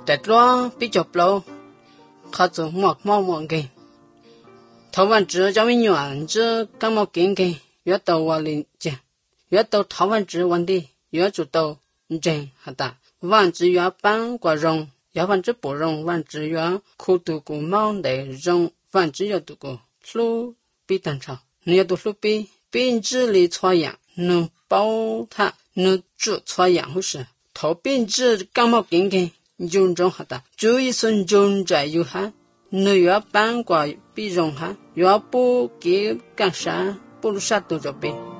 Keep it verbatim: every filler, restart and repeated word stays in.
แต่ตัวปีจบโลเขาจะหมอกหมอกหมอกกันทวันจื้อจะไม่หย่อนจื้อก็หมอกกินกันยอดตัววันนี้จ้ะยอดตัวทวันจื้อวันดียอดจุดตัวเจงฮัตตาวันจื้อยอดปังกว่ารงยอดวันจื้อ不รงวันจื้อยอดคู่ตัวกูมองได้รงวันจื้อยอดตัวกูลู่ปีตันเช้า你要读书比病治理错样能包他能治错样或是头病治感冒健康用中好的注意顺中在有哈你要办过比容哈要不给干啥不如啥都着呗